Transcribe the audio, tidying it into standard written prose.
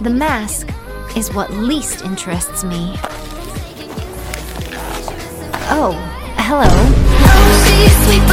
The mask is what least interests me. Oh, hello.